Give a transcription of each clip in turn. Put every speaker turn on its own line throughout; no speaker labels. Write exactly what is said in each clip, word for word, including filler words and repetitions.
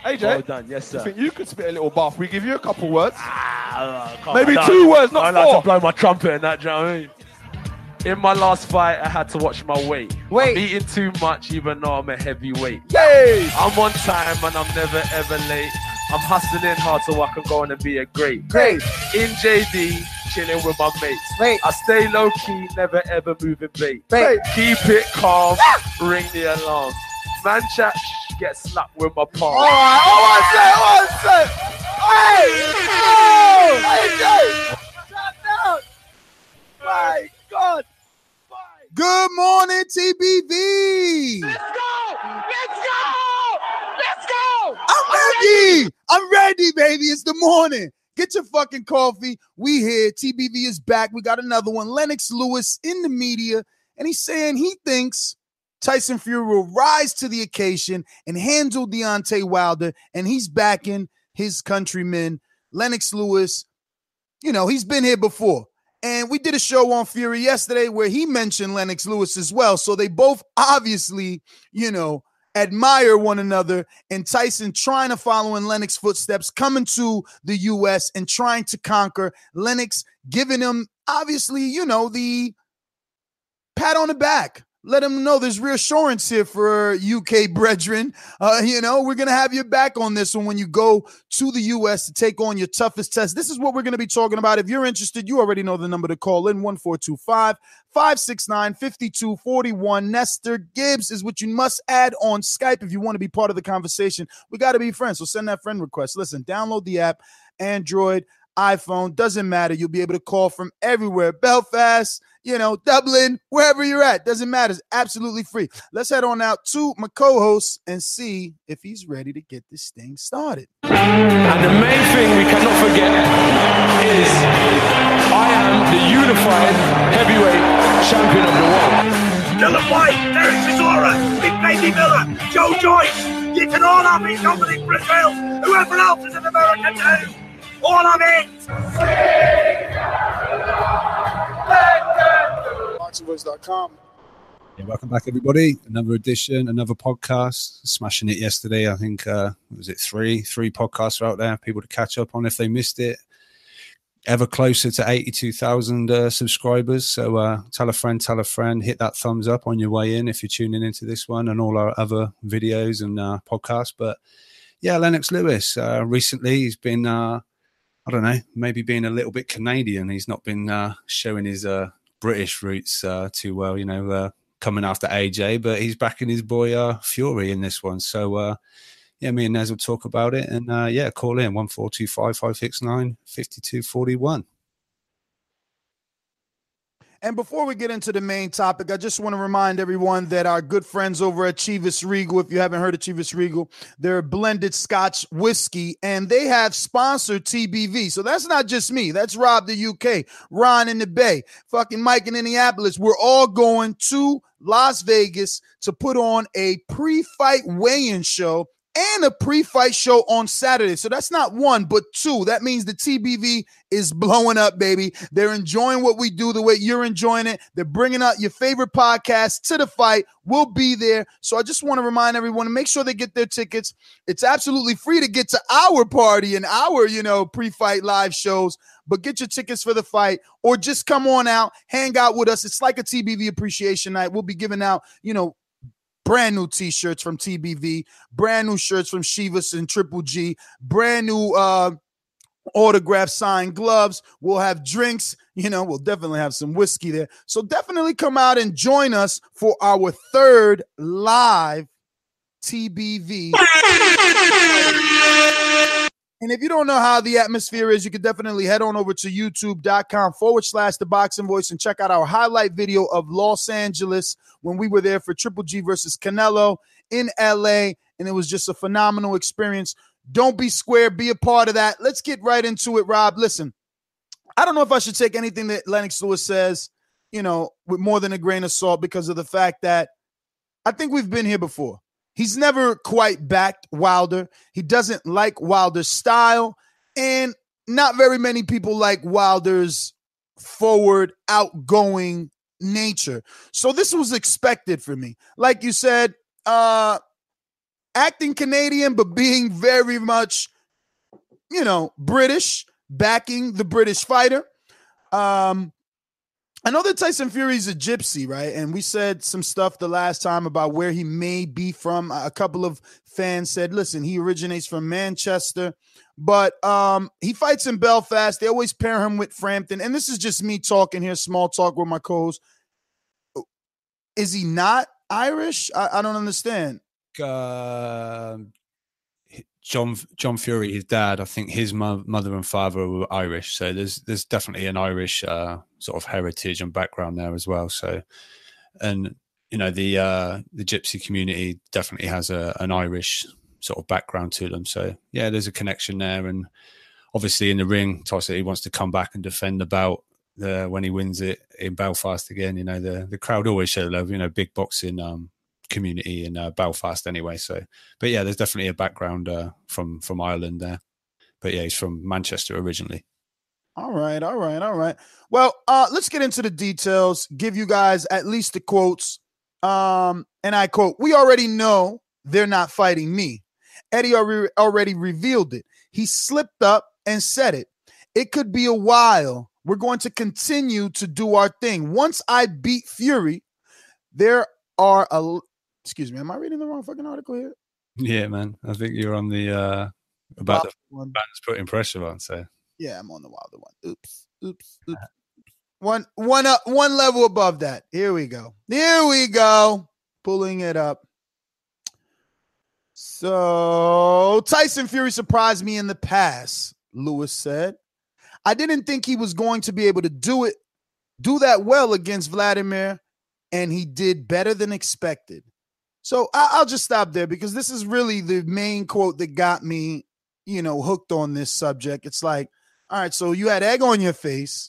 A J,
well done. Yes, sir.
I think you could spit a little bath. We give you a couple words.
Ah, uh,
Maybe two words, not
I
four.
like to blow my trumpet and that, do you know what I mean? In my last fight, I had to watch my weight.
Wait.
I'm eating too much, even though I'm a heavyweight.
Yay!
I'm on time and I'm never ever late. I'm hustling hard so I can go on and be a great.
Great.
In J D, chilling with my mates.
Wait.
I stay low key, never ever moving bait.
Wait.
Keep it calm, ring the alarm. Man chat, shh, get slapped with my palm.
All right, oh, one sec, one sec. Hey! Oh! A J! Shut down! My God!
Good morning, T B V.
Let's go! Let's go! Let's go!
I'm ready. I'm ready, baby. It's the morning. Get your fucking coffee. We here. T B V is back. We got another one. Lennox Lewis in the media, and he's saying he thinks Tyson Fury will rise to the occasion and handle Deontay Wilder, and he's backing his countryman, Lennox Lewis. You know, he's been here before. And we did a show on Fury yesterday where he mentioned Lennox Lewis as well. So they both obviously, you know, admire one another. And Tyson trying to follow in Lennox's footsteps, coming to the U S and trying to conquer. Lennox giving him, obviously, you know, the pat on the back. Let him know there's reassurance here for U K brethren. Uh, you know, we're going to have your back on this one when you go to the U S to take on your toughest test. This is what we're going to be talking about. If you're interested, you already know the number to call in, one four two five, five six nine, five two four one. Nestor Gibbs is what you must add on Skype if you want to be part of the conversation. We got to be friends, so send that friend request. Listen, download the app, Android, iPhone, doesn't matter. You'll be able to call from everywhere. Belfast, you know, Dublin, wherever you're at. Doesn't matter. It's absolutely free. Let's head on out to my co-host and see if he's ready to get this thing started.
And the main thing we cannot forget is I am the unified heavyweight champion of the world.
Dylan White, Derek Chisora, Big Baby Miller, Joe Joyce. You can all have it. Dominic Brazil, whoever else is in America too. All of it.
boxing voice dot com.
Yeah, welcome back, everybody. Another edition, another podcast. Smashing it yesterday. I think, uh, was it three? Three podcasts are out there, people to catch up on if they missed it. Ever closer to eighty-two thousand uh, subscribers. So uh, tell a friend, tell a friend. Hit that thumbs up on your way in if you're tuning into this one and all our other videos and uh, podcasts. But yeah, Lennox Lewis. Uh, recently, he's been, uh, I don't know, maybe being a little bit Canadian. He's not been uh, showing his uh, British roots uh, too well, you know, uh, coming after A J, but he's backing his boy uh, Fury in this one. So, uh, yeah, me and Nez will talk about it. And, uh, yeah, call in one four two five, five six nine, five two four one.
And before we get into the main topic, I just want to remind everyone that our good friends over at Chivas Regal, if you haven't heard of Chivas Regal, they're a blended Scotch whiskey, and they have sponsored T B V. So that's not just me. That's Rob the U K, Ron in the Bay, fucking Mike in Indianapolis. We're all going to Las Vegas to put on a pre-fight weigh-in show and a pre-fight show on Saturday. So that's not one, but two. That means the T B V is blowing up, baby. They're enjoying what we do the way you're enjoying it. They're bringing out your favorite podcast to the fight. We'll be there. So I just want to remind everyone to make sure they get their tickets. It's absolutely free to get to our party and our, you know, pre-fight live shows, but get your tickets for the fight or just come on out, hang out with us. It's like a T B V appreciation night. We'll be giving out, you know, brand new t-shirts from T B V, brand new shirts from Chivas and Triple G, brand new uh, autograph signed gloves. We'll have drinks. You know, we'll definitely have some whiskey there. So definitely come out and join us for our third live T B V. And if you don't know how the atmosphere is, you can definitely head on over to youtube.com forward slash the boxing voice and check out our highlight video of Los Angeles when we were there for Triple G versus Canelo in L A. And it was just a phenomenal experience. Don't be square. Be a part of that. Let's get right into it, Rob. Listen, I don't know if I should take anything that Lennox Lewis says, you know, with more than a grain of salt because of the fact that I think we've been here before. He's never quite backed Wilder. He doesn't like Wilder's style, and not very many people like Wilder's forward, outgoing nature. So this was expected for me. Like you said, uh, acting Canadian, but being very much, you know, British, backing the British fighter. Um, I know that Tyson Fury's a gypsy, right? And we said some stuff the last time about where he may be from. A couple of fans said, listen, he originates from Manchester, but um, he fights in Belfast. They always pair him with Frampton. And this is just me talking here, small talk with my co-host. Is he not Irish? I, I don't understand.
Uh, John John Fury, his dad, I think his mo- mother and father were Irish, so there's there's definitely an Irish uh, sort of heritage and background there as well. So, and you know the uh, the gypsy community definitely has a an Irish sort of background to them. So yeah, there's a connection there, and obviously in the ring, Tyson, he wants to come back and defend the belt uh, when he wins it in Belfast again. You know the the crowd always show love. You know, big boxing um, community in uh, Belfast anyway. So, but yeah, there's definitely a background uh, from from Ireland there. But yeah, he's from Manchester originally.
All right, all right, all right. Well, uh, let's get into the details. Give you guys at least the quotes. Um, and I quote: "We already know they're not fighting me." Eddie already already revealed it. He slipped up and said it. It could be a while. We're going to continue to do our thing. Once I beat Fury, there are a. Excuse me, am I reading the wrong fucking article here?
Yeah, man. I think you're on the uh about
Wilder
the
one.
bands putting pressure on. So
Yeah, I'm on the Wilder one. Oops, oops, oops. One, one up, one level above that. Here we go. Here we go. Pulling it up. So Tyson Fury surprised me in the past, Lewis said. I didn't think he was going to be able to do it, do that well against Vladimir, and he did better than expected. So I- I'll just stop there because this is really the main quote that got me, you know, hooked on this subject. It's like, all right, so you had egg on your face.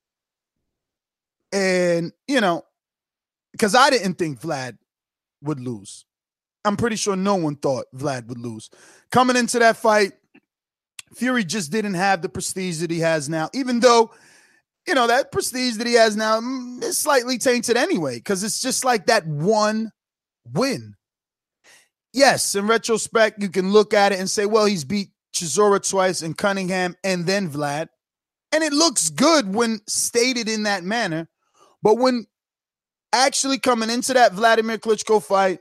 And, you know, because I didn't think Vlad would lose. I'm pretty sure no one thought Vlad would lose. Coming into that fight, Fury just didn't have the prestige that he has now, even though, you know, that prestige that he has now is slightly tainted anyway, because it's just like that one win. Yes, in retrospect, you can look at it and say, well, he's beat Chisora twice and Cunningham and then Vlad. And it looks good when stated in that manner. But when actually coming into that Vladimir Klitschko fight,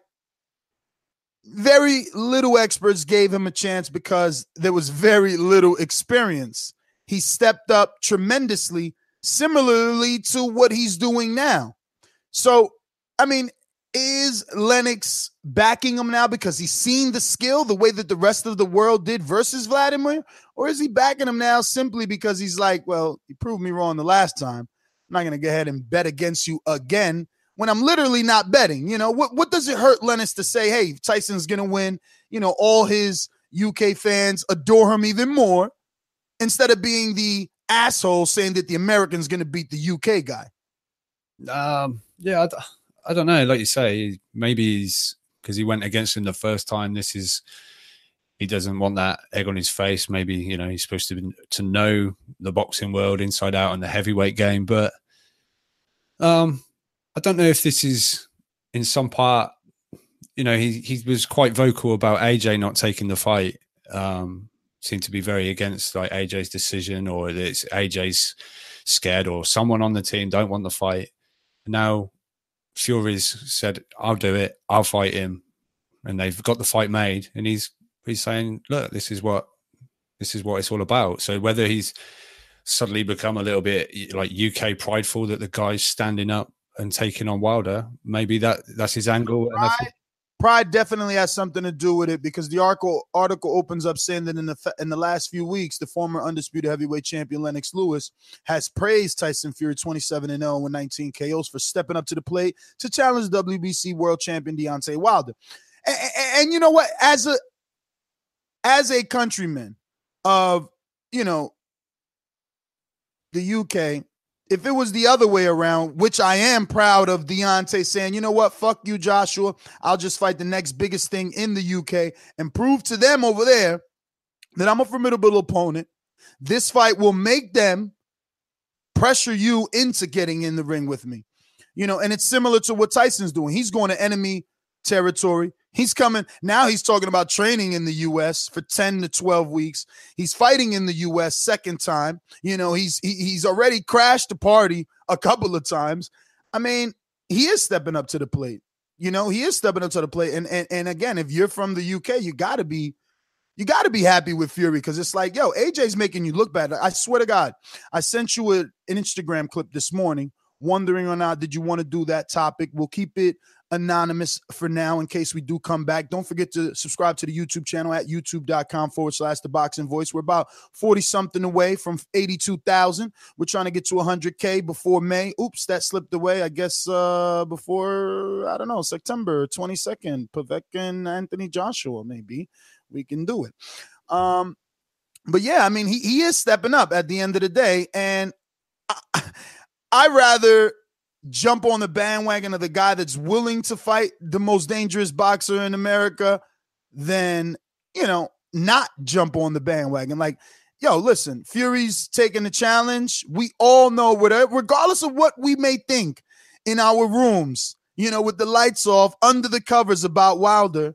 very little experts gave him a chance because there was very little experience. He stepped up tremendously, similarly to what he's doing now. So, I mean, is Lennox backing him now because he's seen the skill the way that the rest of the world did versus Vladimir? Or is he backing him now simply because he's like, well, you proved me wrong the last time. I'm not going to go ahead and bet against you again when I'm literally not betting. You know, what, what does it hurt Lennox to say, hey, Tyson's going to win? You know, all his U K fans adore him even more instead of being the asshole saying that the American's going to beat the U K guy.
Um, yeah, I, I don't know. Like you say, maybe he's because he went against him the first time. This is he doesn't want that egg on his face. Maybe, you know, he's supposed to be, to know the boxing world inside out and the heavyweight game. But um, I don't know if this is in some part. You know, he he was quite vocal about A J not taking the fight. Um, seemed to be very against like A J's decision, or that it's A J's scared, or someone on the team don't want the fight. Now Fury's said, I'll do it, I'll fight him, and they've got the fight made, and he's he's saying, look, this is what this is what it's all about. So whether he's suddenly become a little bit like U K prideful that the guy's standing up and taking on Wilder, maybe that that's his angle.
Pride,
and
pride definitely has something to do with it, because the article article opens up saying that in the in the last few weeks, the former undisputed heavyweight champion Lennox Lewis has praised Tyson Fury twenty-seven and oh with nineteen K Os for stepping up to the plate to challenge W B C world champion Deontay Wilder. And, and, and you know what? As a as a countryman of, you know, the U K, if it was the other way around, which I am proud of Deontay saying, you know what, fuck you, Joshua, I'll just fight the next biggest thing in the U K and prove to them over there that I'm a formidable opponent. This fight will make them pressure you into getting in the ring with me. You know, and it's similar to what Tyson's doing. He's going to enemy territory. He's coming. Now he's talking about training in the U S for ten to twelve weeks. He's fighting in the U S second time. You know, he's he, he's already crashed the party a couple of times. I mean, he is stepping up to the plate. You know, he is stepping up to the plate. And and, and again, if you're from the U K, you got to be you got to be happy with Fury because it's like, yo, A J's making you look bad. I swear to God, I sent you a, an Instagram clip this morning wondering or not, did you want to do that topic? We'll keep it anonymous for now in case we do come back. Don't forget to subscribe to the YouTube channel at youtube.com forward slash the boxing voice. We're about forty something away from eighty-two thousand. We're trying to get to one hundred K before May. Oops, that slipped away. I guess uh, before, I don't know, September twenty-second, Povetkin, Anthony Joshua, maybe we can do it. Um, but yeah, I mean, he, he is stepping up at the end of the day. And I, I rather jump on the bandwagon of the guy that's willing to fight the most dangerous boxer in America than, you know, not jump on the bandwagon. Like, yo, listen, Fury's taking the challenge. We all know whatever, regardless of what we may think in our rooms, you know, with the lights off, under the covers about Wilder,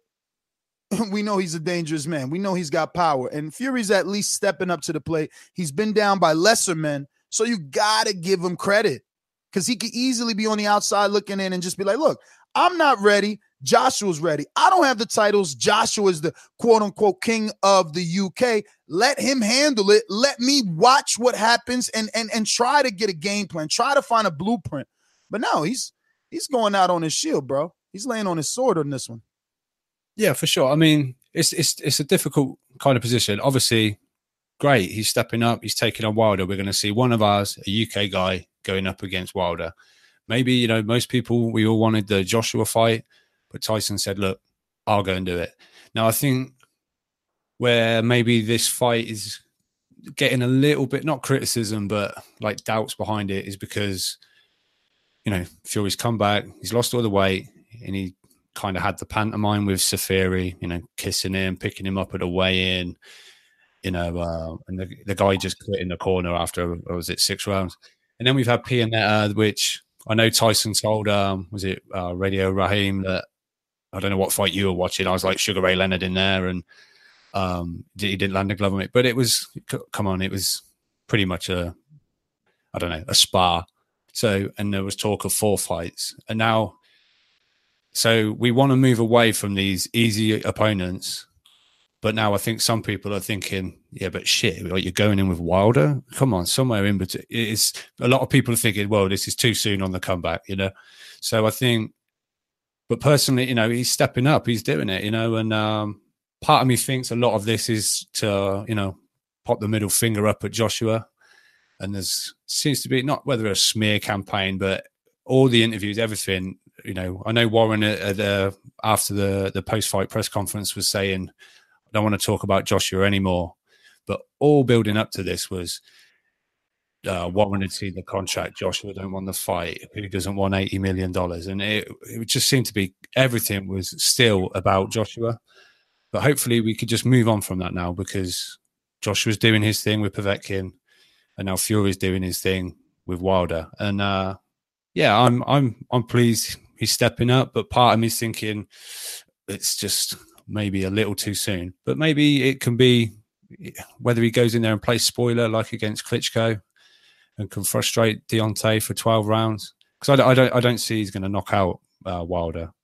we know he's a dangerous man. We know he's got power. And Fury's at least stepping up to the plate. He's been down by lesser men, so you got to give him credit. Because he could easily be on the outside looking in and just be like, look, I'm not ready. Joshua's ready. I don't have the titles. Joshua is the quote-unquote king of the U K. Let him handle it. Let me watch what happens and, and, and try to get a game plan. Try to find a blueprint. But no, he's he's going out on his shield, bro. He's laying on his sword on this one.
Yeah, for sure. I mean, it's it's it's a difficult kind of position. Obviously, great. He's stepping up. He's taking on Wilder. We're going to see one of ours, a U K guy, going up against Wilder. Maybe, you know, most people, we all wanted the Joshua fight, but Tyson said, look, I'll go and do it. Now, I think where maybe this fight is getting a little bit, not criticism, but like doubts behind it is because, you know, Fury's come back, he's lost all the weight, and he kind of had the pantomime with Safiri, you know, kissing him, picking him up at a weigh-in, you know, uh, and the, the guy just quit in the corner after, what was it, six rounds? And then we've had Pianetta, which I know Tyson told, um, was it uh, Radio Raheem, that I don't know what fight you were watching. I was like Sugar Ray Leonard in there, and um, he didn't land a glove on it. But it was, come on, it was pretty much a, I don't know, a spar. So, and there was talk of four fights. And now, so we want to move away from these easy opponents. But now I think some people are thinking, yeah, but shit, like you're going in with Wilder? Come on, somewhere in between. It's, a lot of people are thinking, well, this is too soon on the comeback, you know? So I think, but personally, you know, he's stepping up, he's doing it, you know, and um, part of me thinks a lot of this is to, you know, pop the middle finger up at Joshua. And there's seems to be not whether a smear campaign, but all the interviews, everything, you know, I know Warren at, at the, after the, the post-fight press conference was saying, I don't want to talk about Joshua anymore. But all building up to this was uh, Warren had seen the contract. Joshua don't want the fight. Who doesn't want eighty million dollars? And it, it just seemed to be everything was still about Joshua. But hopefully we could just move on from that now, because Joshua's doing his thing with Povetkin, and now Fury's doing his thing with Wilder. And uh, yeah, I'm I'm I'm pleased he's stepping up. But part of me's thinking it's just maybe a little too soon. But maybe it can be whether he goes in there and plays spoiler like against Klitschko and can frustrate Deontay for twelve rounds. Because I, I don't I don't see he's going to knock out uh, Wilder.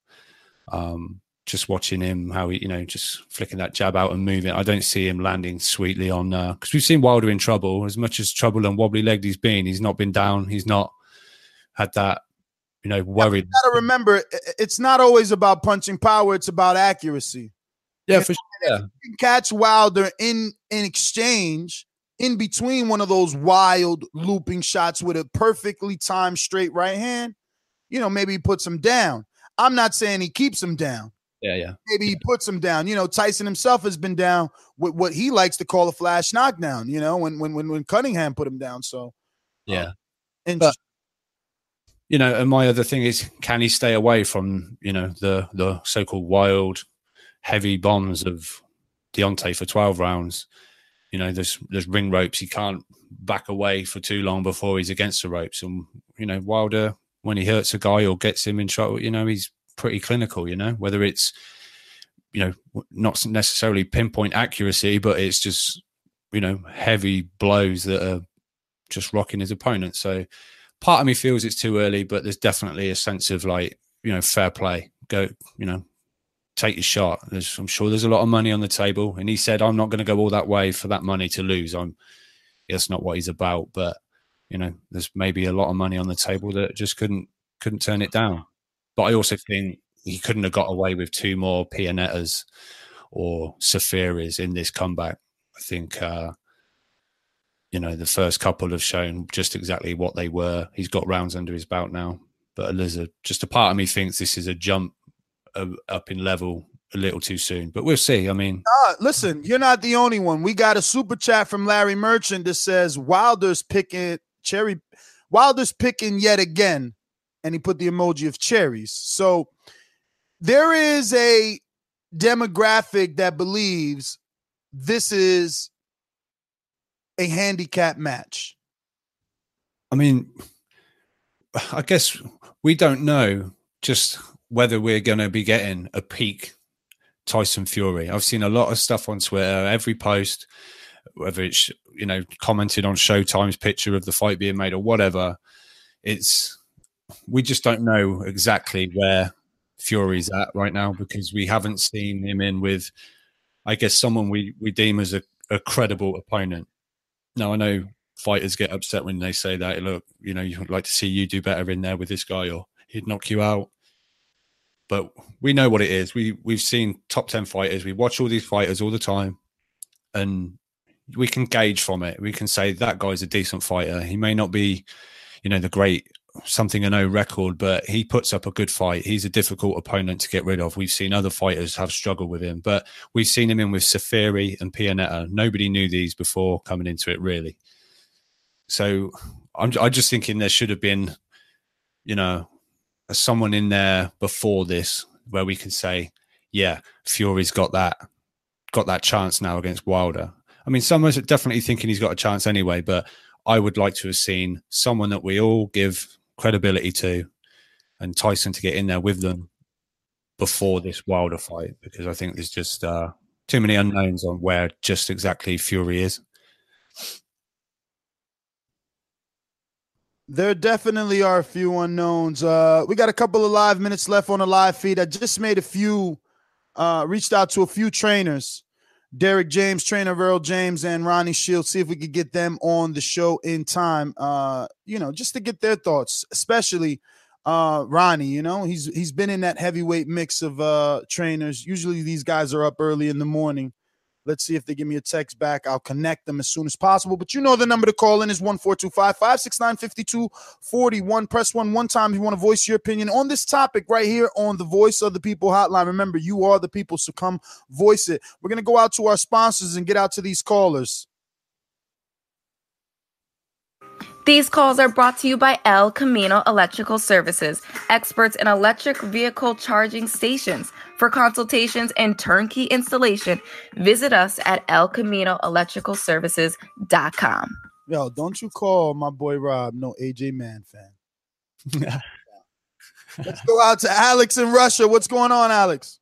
Um, just watching him, how he, you know, just flicking that jab out and moving. I don't see him landing sweetly on, because uh, we've seen Wilder in trouble. As much as trouble and wobbly legged he's been, he's not been down. He's not had that, you know, worried.
You got to remember, it's not always about punching power. It's about accuracy.
Yeah, for sure. Yeah.
You can catch Wilder in, in exchange, in between one of those wild looping shots with a perfectly timed straight right hand. You know, maybe he puts him down. I'm not saying he keeps him down.
Yeah, yeah.
Maybe he puts him down. You know, Tyson himself has been down with what he likes to call a flash knockdown, you know, when when when, when Cunningham put him down. So,
yeah.
Um, and
but, you know, and my other thing is, can he stay away from, you know, the, the so-called wild, heavy bombs of Deontay for twelve rounds? You know, there's there's ring ropes. He can't back away for too long before he's against the ropes. And, you know, Wilder, when he hurts a guy or gets him in trouble, you know, he's pretty clinical, you know, whether it's you know, not necessarily pinpoint accuracy, but it's just, you know, heavy blows that are just rocking his opponent. So part of me feels it's too early, but there's definitely a sense of like, you know, fair play. Go, you know, take your shot. There's, I'm sure there's a lot of money on the table. And he said, I'm not going to go all that way for that money to lose. I'm, that's not what he's about. But, you know, there's maybe a lot of money on the table that just couldn't, couldn't turn it down. But I also think he couldn't have got away with two more Pianettas or Safiris in this comeback. I think, uh, you know, the first couple have shown just exactly what they were. He's got rounds under his belt now. But Eliza, just a part of me thinks this is a jump uh, up in level a little too soon. But we'll see. I mean.
Uh, listen, you're not the only one. We got a super chat from Larry Merchant that says Wilder's picking cherry. Wilder's picking yet again. And he put the emoji of cherries. So there is a demographic that believes this is a handicap match.
I mean, I guess we don't know just whether we're going to be getting a peak Tyson Fury. I've seen a lot of stuff on Twitter, every post, whether it's, you know, commented on Showtime's picture of the fight being made or whatever. It's, we just don't know exactly where Fury's at right now because we haven't seen him in with, I guess, someone we, we deem as a, a credible opponent. Now, I know fighters get upset when they say that, look, you know, you'd like to see you do better in there with this guy or he'd knock you out. But we know what it is. We, we've seen top ten fighters. We watch all these fighters all the time and we can gauge from it. We can say that guy's a decent fighter. He may not be, you know, the great something a no record, but he puts up a good fight. He's a difficult opponent to get rid of. We've seen other fighters have struggled with him, but we've seen him in with Safiri and Pianetta. Nobody knew these before coming into it, really. So I'm, I'm just thinking there should have been, you know, someone in there before this where we can say, yeah, Fury's got that, got that chance now against Wilder. I mean, someone's definitely thinking he's got a chance anyway, but I would like to have seen someone that we all give credibility to and Tyson to get in there with them before this Wilder fight, because I think there's just uh, too many unknowns on where just exactly Fury is.
There definitely are a few unknowns. Uh, we got a couple of live minutes left on the live feed. I just made a few, uh, reached out to a few trainers, Derek James, trainer Earl James, and Ronnie Shields, see if we could get them on the show in time, uh, you know, just to get their thoughts, especially uh, Ronnie. You know, he's he's been in that heavyweight mix of uh, trainers. Usually these guys are up early in the morning. Let's see if they give me a text back. I'll connect them as soon as possible. But you know the number to call in is one four two five, five six nine, five two four one. Press one one time if you want to voice your opinion on this topic right here on the Voice of the People hotline. Remember, you are the people, so come voice it. We're going to go out to our sponsors and get out to these callers.
These calls are brought to you by El Camino Electrical Services, experts in electric vehicle charging stations. For consultations and turnkey installation, visit us at el camino electrical services dot com.
Yo, don't you call my boy Rob no A J Man fan. Let's go out to Alex in Russia. What's going on, Alex?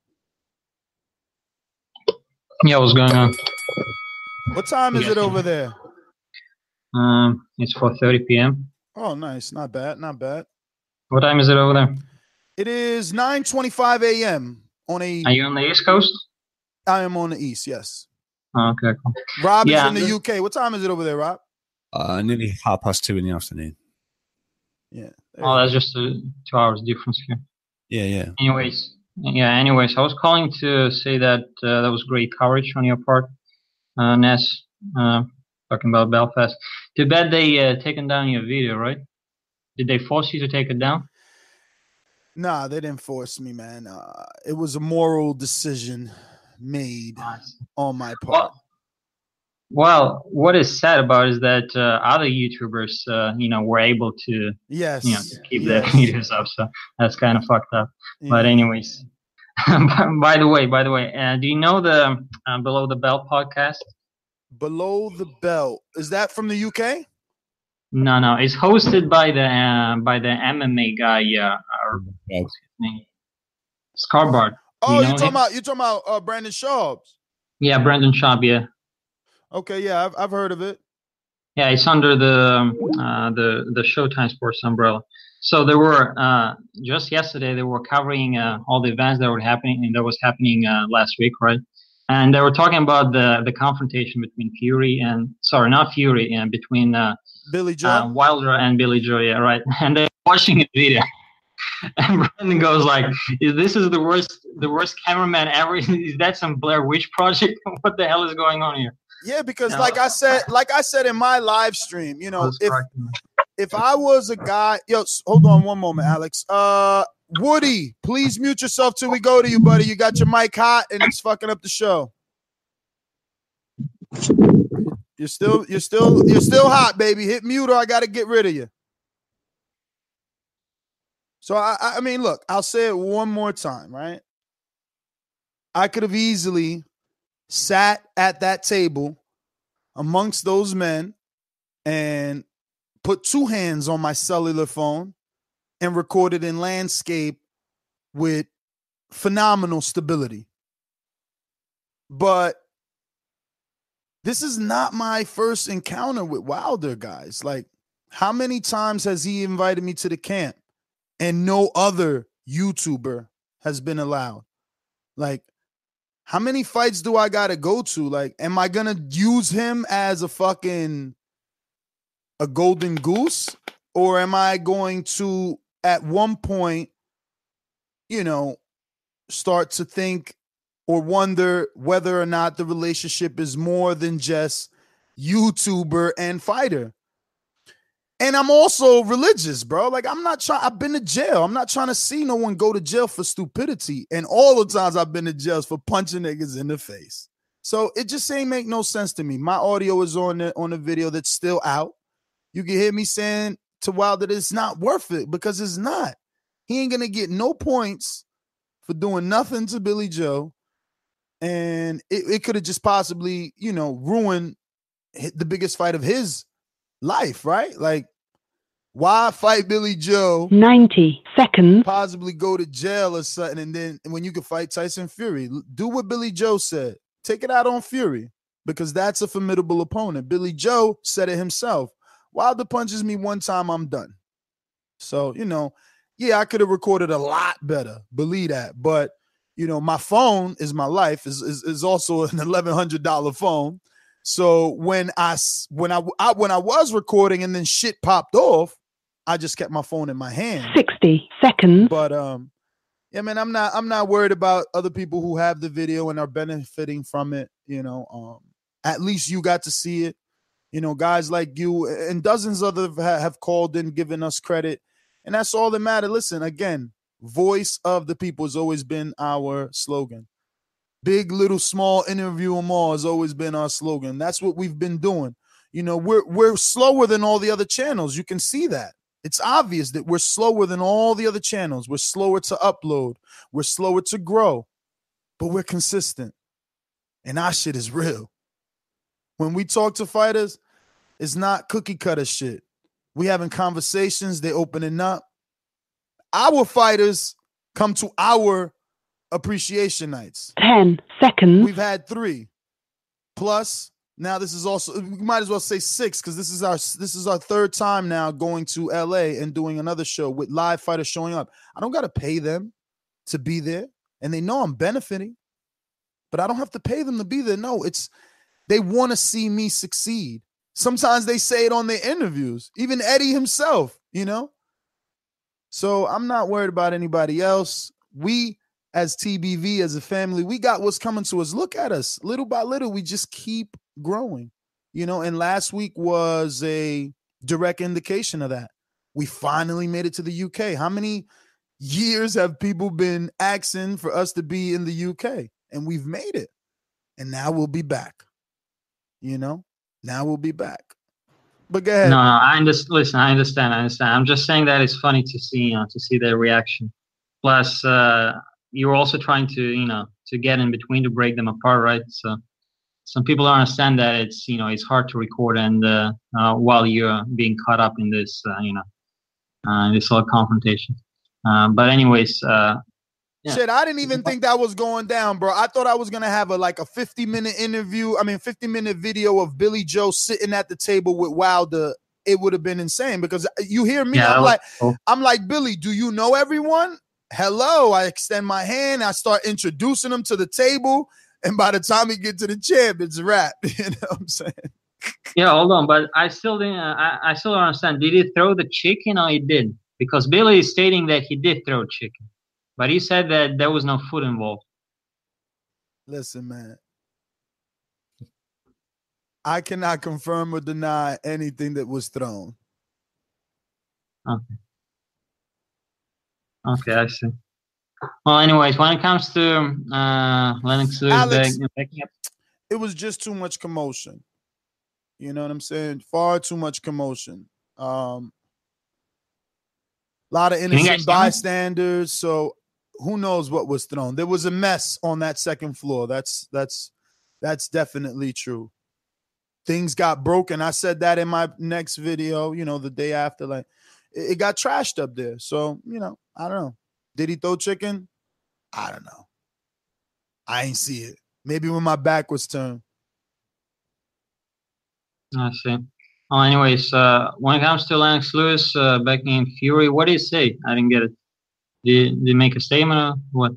Yeah, what's going on?
What time is it over there?
Um, it's four thirty p.m.
Oh, nice. Not bad. Not bad.
What time is it over there?
It is nine twenty-five a.m. on a.
Are you on the East Coast?
I am on the East, yes.
Oh, okay, cool.
Rob
yeah,
is in the U K. What time is it over there, Rob?
Uh, nearly half past two in the afternoon.
Yeah.
Oh, that's just a two hours difference here.
Yeah, yeah.
Anyways, yeah. Anyways, I was calling to say that uh, that was great coverage on your part, uh, Ness. Uh, talking about Belfast. Too bad they uh, taken down your video, right? Did they force you to take it down?
Nah, they didn't force me, man. Uh, it was a moral decision made nice. on my part.
Well, well, what is sad about it is that uh, other YouTubers, uh, you know, were able to,
yes,
you know, to keep
yes.
their videos up. So that's kind of fucked up. Yeah. But anyways, by the way, by the way, uh, do you know the uh, Below the Belt podcast?
Below the Belt, is that from the U K?
No, no, it's hosted by the uh, by the M M A guy. Uh, or, what's his name? Scarbard.
Oh,
You
you
know
are talking
him?
about you talking about uh, Brandon Schaub.
Yeah, Brandon Schaub. Yeah,
Okay, yeah, I've I've heard of it.
yeah. It's under the um, uh, the the Showtime Sports umbrella. So there were uh, just yesterday they were covering uh, all the events that were happening and that was happening uh, last week, right? And they were talking about the the confrontation between Fury and sorry, not Fury, and between uh,
Billy Joe.
uh, Wilder and Billy Joe. Yeah, right. And they're watching a video. And Brandon goes like, "Is this is the worst, the worst cameraman ever? Is that some Blair Witch Project? What the hell is going on here?"
Yeah, because
No.
like I said, like I said in my live stream, you know,
That's
if
correct.
if I was a guy, yo, s- hold on one moment, Alex. Uh, Woody, please mute yourself till we go to you, buddy. You got your mic hot and it's fucking up the show. You're still, you're still, you're still hot, baby. Hit mute or I got to get rid of you. So I, I mean, look, I'll say it one more time, right? I could have easily sat at that table amongst those men and put two hands on my cellular phone and recorded in landscape with phenomenal stability. But this is not my first encounter with Wilder, guys. Like, how many times has he invited me to the camp and no other YouTuber has been allowed? Like, how many fights do I got to go to? Like, am I going to use him as a fucking a golden goose? Or am I going to, at one point, you know, start to think or wonder whether or not the relationship is more than just YouTuber and fighter? And I'm also religious, bro. Like, I'm not trying, I've been to jail. I'm not trying to see no one go to jail for stupidity. And all the times I've been to jail is for punching niggas in the face. So it just ain't make no sense to me. My audio is on the, on the video that's still out. You can hear me saying to Wilder that it's not worth it because it's not. He ain't going to get no points for doing nothing to Billy Joe. And it, it could have just possibly, you know, ruined the biggest fight of his life, right? Like, why fight Billy Joe?
ninety seconds.
Possibly go to jail or something, and then when you can fight Tyson Fury, do what Billy Joe said. Take it out on Fury because that's a formidable opponent. Billy Joe said it himself. Wilder punches me one time, I'm done. So, you know, yeah, I could have recorded a lot better. Believe that. But, you know, my phone is my life. is is, is also an eleven hundred dollars phone. So when I when I, I when I was recording and then shit popped off, I just kept my phone in my hand.
sixty seconds.
But um, yeah, man, I'm not I'm not worried about other people who have the video and are benefiting from it. You know, um, at least you got to see it. You know, guys like you and dozens other have called in, given us credit, and that's all that matters. Listen, again, voice of the people has always been our slogan. Big, little, small, interview them all has always been our slogan. That's what we've been doing. You know, we're we're slower than all the other channels. You can see that. It's obvious that we're slower than all the other channels. We're slower to upload. We're slower to grow, but we're consistent. And our shit is real. When we talk to fighters, it's not cookie cutter shit. We having conversations. They're opening up. Our fighters come to our appreciation nights.
ten seconds.
We've had three. Plus, now this is also, we might as well say six because this is our this is our third time now going to L A and doing another show with live fighters showing up. I don't got to pay them to be there, and they know I'm benefiting, but I don't have to pay them to be there. No, it's they want to see me succeed. Sometimes they say it on their interviews, even Eddie himself, you know? So I'm not worried about anybody else. We, as T B V, as a family, we got what's coming to us. Look at us. Little by little, we just keep growing, you know? And last week was a direct indication of that. We finally made it to the U K. How many years have people been asking for us to be in the U K? And we've made it. And now we'll be back. You know? Now we'll be back. But go ahead.
No, no, I understand. Listen, I understand. I understand. I'm just saying that it's funny to see, you know, to see their reaction. Plus, uh, you're also trying to, you know, to get in between to break them apart, right? So, some people don't understand that it's, you know, it's hard to record and uh, uh, while you're being caught up in this, uh, you know, uh, this whole confrontation. Um, but anyways, uh, Yeah.
Shit, I didn't even think that was going down, bro. I thought I was gonna have a like a fifty minute interview. I mean, fifty minute video of Billy Joe sitting at the table with Wilder. It would have been insane because you hear me.
Yeah,
I'm like,
cool.
I'm like, Billy, do you know everyone? Hello. I extend my hand. I start introducing him to the table, and by the time he get to the champ, it's a wrap. You know what I'm saying?
Yeah, hold on, but I still didn't. I, I still don't understand. Did he throw the chicken or he did? Because Billy is stating that he did throw chicken. But he said that there was no food involved.
Listen, man. I cannot confirm or deny anything that was thrown.
Okay. Okay, I see. Well, anyways, when it comes to uh, Lennox Lewis
Alex,
back, backing up,
it was just too much commotion. You know what I'm saying? Far too much commotion. Um, a lot of
you guys
innocent
hear me?
bystanders. So who knows what was thrown? There was a mess on that second floor. That's that's that's definitely true. Things got broken. I said that in my next video, you know, the day after. Like it, it got trashed up there. So, you know, I don't know. Did he throw chicken? I don't know. I ain't see it. Maybe when my back was turned.
I see. Well, anyways, uh, when it comes to Lennox Lewis uh, backing Fury, what did he say? I didn't get it. Did, did he make a statement or what?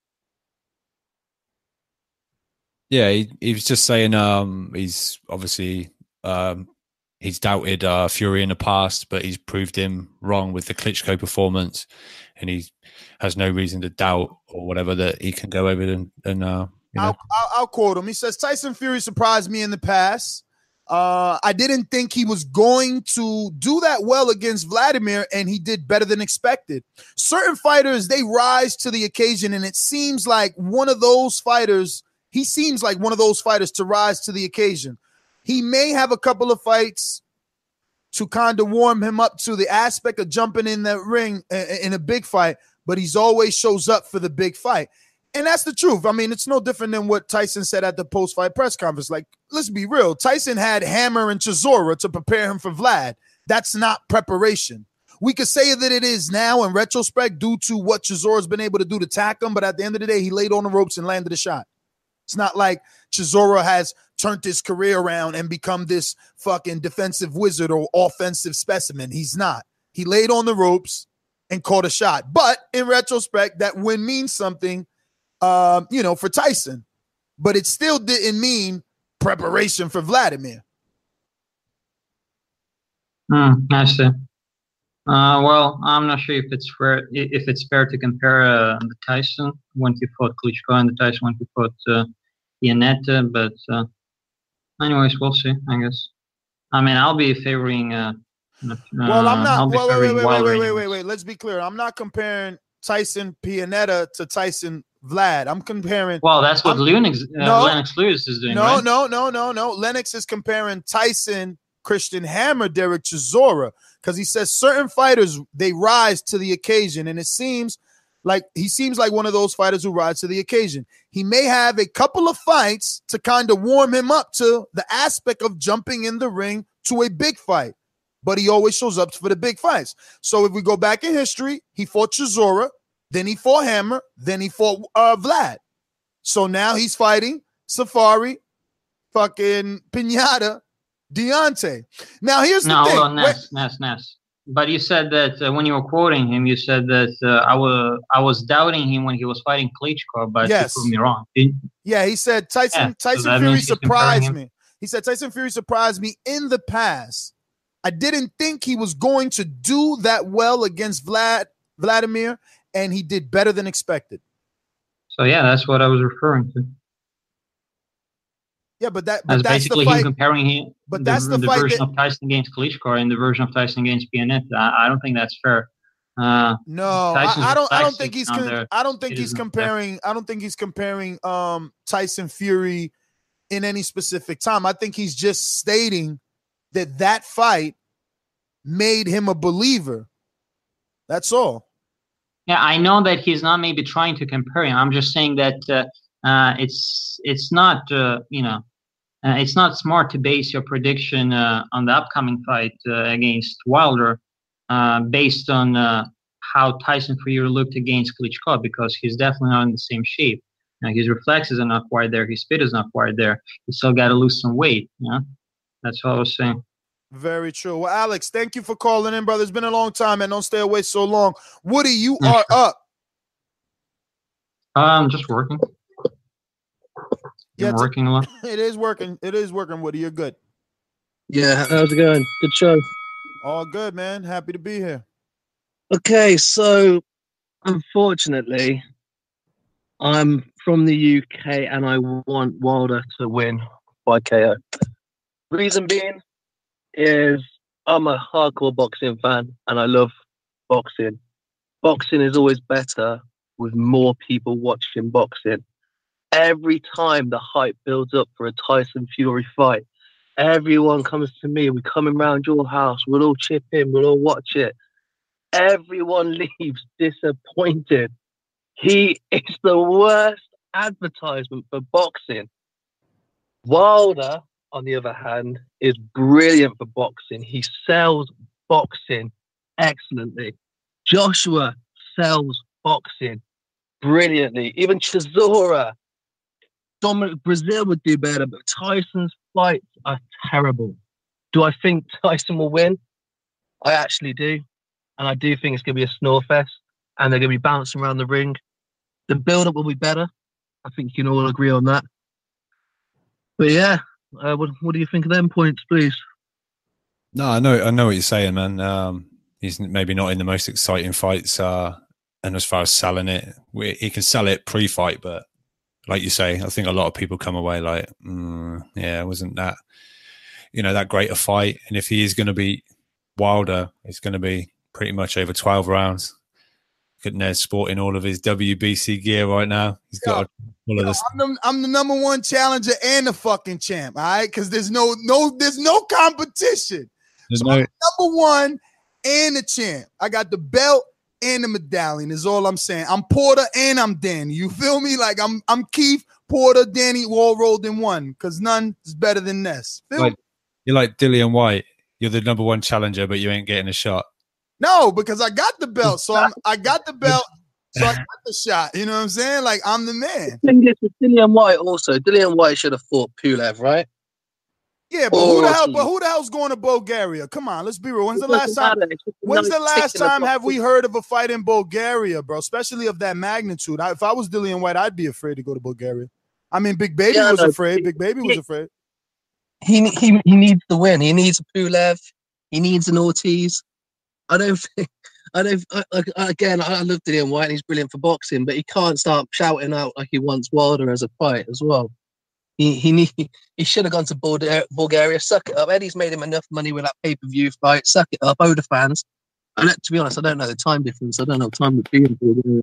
Yeah, he, he was just saying um, he's obviously um, he's doubted uh, Fury in the past, but he's proved him wrong with the Klitschko performance, and he has no reason to doubt or whatever that he can go over and, and uh, you know.
I'll, I'll, I'll quote him. He says, Tyson Fury surprised me in the past. Uh, I didn't think he was going to do that well against Vladimir, and he did better than expected. Certain fighters, they rise to the occasion, and it seems like one of those fighters, he seems like one of those fighters to rise to the occasion. He may have a couple of fights to kind of warm him up to the aspect of jumping in that ring in a big fight, but he's always shows up for the big fight. And that's the truth. I mean, it's no different than what Tyson said at the post-fight press conference. Like, let's be real. Tyson had Hammer and Chisora to prepare him for Vlad. That's not preparation. We could say that it is now in retrospect due to what Chisora's been able to do to tack him, but at the end of the day, he laid on the ropes and landed a shot. It's not like Chisora has turned his career around and become this fucking defensive wizard or offensive specimen. He's not. He laid on the ropes and caught a shot. But in retrospect, that win means something, um, you know, for Tyson. But it still didn't mean preparation for Vladimir.
Hmm, I see. Uh, well, I'm not sure if it's fair if it's fair to compare uh, the Tyson when he fought Klitschko and the Tyson when he fought uh, Iannetta, but uh, anyways, we'll see. I guess. I mean, I'll be favoring. Uh, uh,
Well, I'm
I'll
not.
be
Well, wait, wait,
favoring
wait, wait,
Wilder
wait, wait,
anyways.
wait, wait. Let's be clear. I'm not comparing Tyson Pianetta to Tyson Vlad. I'm comparing.
Well, that's what
I'm-
Lennox, uh,
No.
Lennox Lewis is doing,
No,
right?
no, no, no, no. Lennox is comparing Tyson, Christian Hammer, Derek Chisora, because he says certain fighters, they rise to the occasion. And it seems like he seems like one of those fighters who rise to the occasion. He may have a couple of fights to kind of warm him up to the aspect of jumping in the ring to a big fight, but he always shows up for the big fights. So if we go back in history, he fought Chisora, then he fought Hammer, then he fought uh, Vlad. So now he's fighting Safari, fucking Pinata, Deontay. Now here's the
No,
thing.
hold on,
Wait-
Ness, Ness, Ness. But you said that uh, when you were quoting him, you said that uh, I was I was doubting him when he was fighting Klitschko, but
Yes.
you proved me wrong. Didn't-
Yeah, he said Tyson
Yeah, so
Tyson
that
Fury
means he's comparing
surprised
him.
me. He said Tyson Fury surprised me in the past. I didn't think he was going to do that well against Vlad Vladimir, and he did better than expected.
So yeah, that's what I was referring to.
Yeah, but that but
That's
that's
basically
the
him
fight.
comparing him.
But
the,
that's the
the
fight
version
that-
of Tyson against Klitschko and the version of Tyson against Pianetta. I, I don't think that's fair. Uh,
No,
Tyson's
I, I don't. I don't
Tyson
think he's.
on
Con-
there.
I don't think
It
he's
isn't fair.
comparing. I don't think he's comparing um, Tyson Fury in any specific time. I think he's just stating that that fight made him a believer. That's all.
Yeah, I know that he's not maybe trying to compare him. I'm just saying that uh, uh, it's it's not uh, you know uh, it's not smart to base your prediction uh, on the upcoming fight uh, against Wilder uh, based on uh, how Tyson Fury looked against Klitschko, because he's definitely not in the same shape. Now, his reflexes are not quite there. His speed is not quite there. He still got to lose some weight. You know? That's what I was saying.
Very true. Well, Alex, thank you for calling in, brother. It's been a long time, and don't stay away so long. Woody, you are up.
I'm just working.
Yeah,
I'm working a lot.
It is working. It is working, Woody. You're good.
Yeah, how's it going? Good show.
All good, man. Happy to be here.
Okay, so unfortunately, I'm from the U K and I want Wilder to win by K O. Reason being is I'm a hardcore boxing fan and I love boxing. Boxing is always better with more people watching boxing. Every time the hype builds up for a Tyson Fury fight, everyone comes to me. We're coming round your house. We'll all chip in. We'll all watch it. Everyone leaves disappointed. He is the worst advertisement for boxing. Wilder, on the other hand, is brilliant for boxing. He sells boxing excellently. Joshua sells boxing brilliantly. Even Chisora. Dominic Brazil would do better, but Tyson's fights are terrible. Do I think Tyson will win? I actually do. And I do think it's going to be a snore fest, and they're going to be bouncing around the ring. The build-up will be better. I think you can all agree on that. But yeah, uh, what, what do you think of them points, please?
No, I know, I know what you're saying, man. Um, he's maybe not in the most exciting fights, uh, and as far as selling it, we, he can sell it pre-fight, but like you say, I think a lot of people come away like, mm, yeah, it wasn't that, you know, that great a fight. And if he is going to be Wilder, it's going to be pretty much over twelve rounds. Look at Ned sporting all of his W B C gear right now. He's got yo, all of
yo,
this.
I'm the, I'm the number one challenger and the fucking champ. All right, because there's no no there's no competition.
There's
so
no-
I'm number one and the champ. I got the belt and the medallion is all I'm saying. I'm Porter and I'm Danny. You feel me? Like I'm I'm Keith, Porter, Danny, all rolled in one. Because none is better than Ness. Feel
Like,
me?
you're like Dillian White. You're the number one challenger, but you ain't getting a shot.
No, because I got the belt. So I'm I got the belt. So I got the shot. You know what I'm saying? Like I'm the man.
The thing is with Dillian White also, Dillian White should have fought Pulev, right?
Yeah, but
Or
who the hell?
he-
But who the hell's going to Bulgaria? Come on, let's be real. When's the
It
last
doesn't
time?
matter. It's just
When's the
another
last
tick in the
time
box.
have we heard of a fight in Bulgaria, bro? Especially of that magnitude. I, if I was Dillian White, I'd be afraid to go to Bulgaria. I mean, Big Baby
Yeah, I
was
know.
afraid. Big Baby was
He-
afraid.
He he he needs to win. He needs a Pulev. He needs an Ortiz. I don't think. I don't. I, I, again, I love Dillian White. And he's brilliant for boxing, but he can't start shouting out like he wants Wilder as a fight as well. He he need, he should have gone to Bulgaria, Bulgaria. Suck it up. Eddie's made him enough money with that pay per view fight. Suck it up, Oda fans. And to be honest, I don't know the time difference. I don't know what time would be in Bulgaria.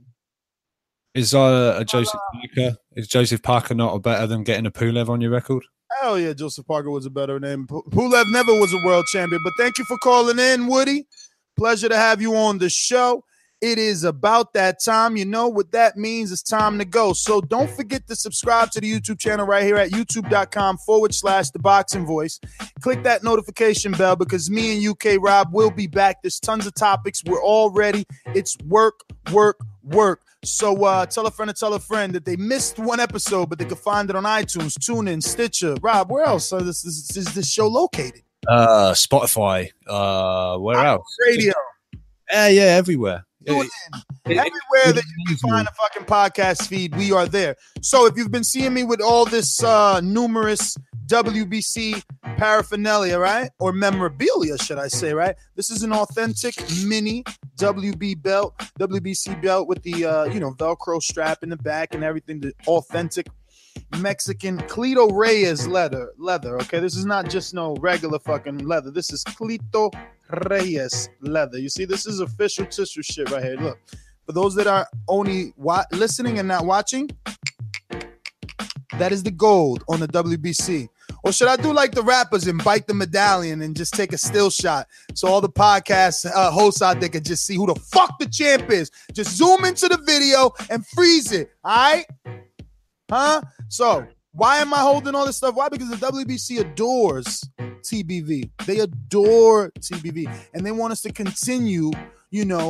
Is uh, a Joseph Parker? Is Joseph Parker not better than getting a Pulev on your record?
Hell yeah, Joseph Parker was a better name. P- Pulev never was a world champion. But thank you for calling in, Woody. Pleasure to have you on the show. It is about that time. You know what that means. It's time to go. So don't forget to subscribe to the YouTube channel right here at youtube.com forward slash the boxing voice. Click that notification bell because me and U K Rob will be back. There's tons of topics. We're all ready. It's work, work, work. So uh, tell a friend to tell a friend that they missed one episode, but they can find it on iTunes, TuneIn, Stitcher. Rob, where else is this, is, is this show located?
Uh, Spotify. Uh, where else?
Radio.
Yeah, yeah, everywhere.
Tune in. Everywhere that you can find a fucking podcast feed, we are there. So if you've been seeing me with all this uh, numerous W B C paraphernalia, right? Or memorabilia, should I say, right? This is an authentic mini W B belt, W B C belt with the, uh, you know, Velcro strap in the back and everything, the authentic Mexican Cleto Reyes leather, leather, okay? This is not just no regular fucking leather. This is Cleto Reyes leather. You see, this is official tissue shit right here. Look, for those that are only wa- listening and not watching, that is the gold on the W B C. Or should I do like the rappers and bite the medallion and just take a still shot so all the podcast uh, hosts out there can just see who the fuck the champ is? Just zoom into the video and freeze it, all right? Huh? So why am I holding all this stuff? Why? Because the W B C adores T B V. They adore T B V. And they want us to continue, you know,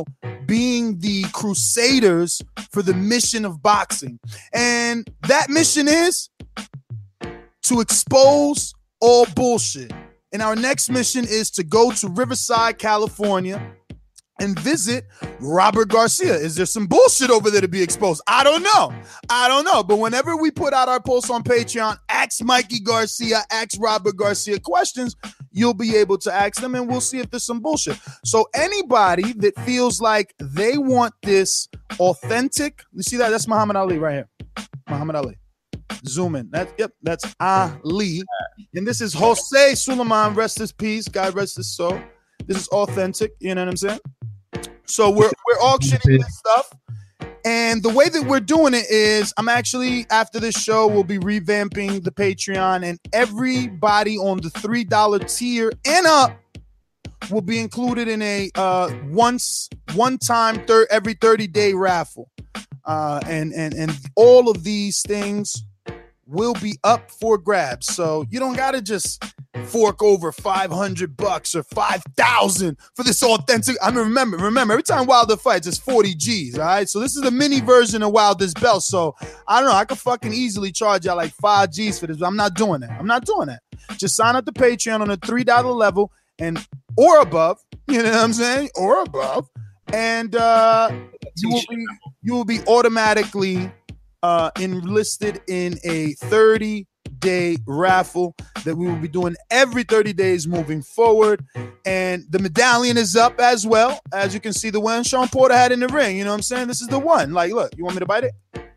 being the crusaders for the mission of boxing. And that mission is to expose all bullshit. And our next mission is to go to Riverside, California, and visit Robert Garcia. Is there some bullshit over there to be exposed? I don't know. I don't know. But whenever we put out our posts on Patreon, ask Mikey Garcia, ask Robert Garcia questions, you'll be able to ask them, and we'll see if there's some bullshit. So anybody that feels like they want this authentic, you see that? That's Muhammad Ali right here. Muhammad Ali. Zoom in. That, yep, that's Ali. And this is Jose Suleiman, rest his peace. God rest his soul. This is authentic. You know what I'm saying? So we're we're auctioning this stuff. And the way that we're doing it is I'm actually, after this show, we'll be revamping the Patreon, and everybody on the three dollar tier and up will be included in a uh, once, one time, thir- every thirty day raffle. Uh, and, and, and all of these things will be up for grabs. So you don't got to just fork over five hundred bucks or five thousand for this authentic. I mean, remember, remember, every time Wilder fights, it's forty G's. All right. So this is a mini version of Wilder's belt. So I don't know. I could fucking easily charge y'all like five G's for this. But I'm not doing that. I'm not doing that. Just sign up to Patreon on a three dollar level and or above. You know what I'm saying? Or above. And uh, you will be you will be automatically uh, enlisted in a thirty day raffle that we will be doing every thirty days moving forward. And the medallion is up as well. As you can see, the one Sean Porter had in the ring. You know what I'm saying? This is the one. Like, look, you want me to bite it?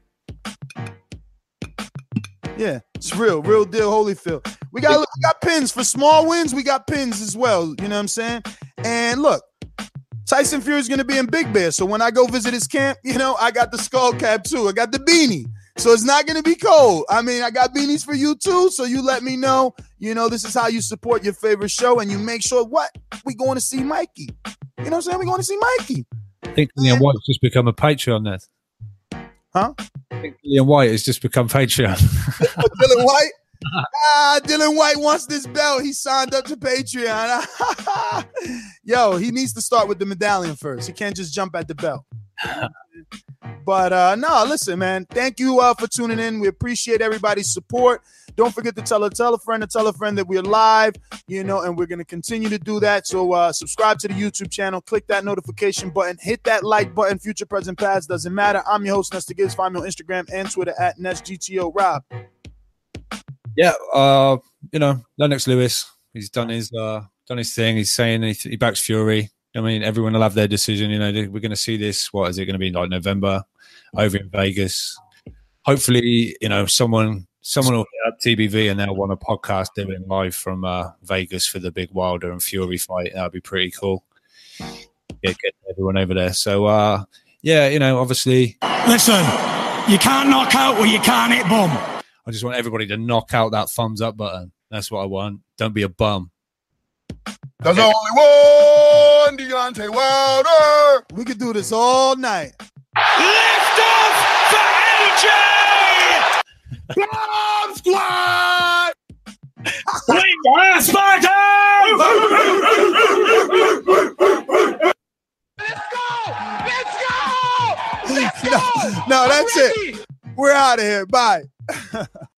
Yeah, it's real, real deal, Holyfield. We got, we got pins for small wins. We got pins as well. You know what I'm saying? And look, Tyson Fury is going to be in Big Bear. So when I go visit his camp, you know, I got the skull cap too. I got the beanie. So it's not going to be cold. I mean, I got beanies for you too. So you let me know, you know, this is how you support your favorite show. And you make sure what? We going to see Mikey. You know what I'm saying? We going to see Mikey.
I think Liam White's just become a Patreon there.
Huh?
I think Liam White has just become Patreon.
Dylan White? Ah, Dylan White wants this belt. He signed up to Patreon. Yo, he needs to start with the medallion first. He can't just jump at the belt. But uh, no, listen, man. Thank you uh, for tuning in. We appreciate everybody's support. Don't forget to tell a tell a friend to tell a friend that we're live, you know, and we're going to continue to do that. So uh, subscribe to the YouTube channel. Click that notification button. Hit that like button. Future, present, past, doesn't matter. I'm your host, Nesta Gibbs. Find me on Instagram and Twitter at NestGTO. Rob.
Yeah, uh, you know, Lennox Lewis, he's done his uh, done his thing. He's saying he, he backs Fury. I mean, everyone will have their decision. You know, we're going to see this. What is it going to be like November over in Vegas? Hopefully, you know, someone someone will hit up T B V and they'll want a podcast doing live from uh, Vegas for the big Wilder and Fury fight. That'd be pretty cool. Yeah, get everyone over there. So, uh, yeah, you know, obviously,
listen, you can't knock out what you can't hit bum.
I just want everybody to knock out that thumbs up button. That's what I want. Don't be a bum.
There's only one Deontay Wilder.
We could do this all night.
Lift off for A J!
Bomb Squad!
Bring your Spartan!
Let's go! Let's go! Let's go!
No, no, that's it. We're out of here. Bye.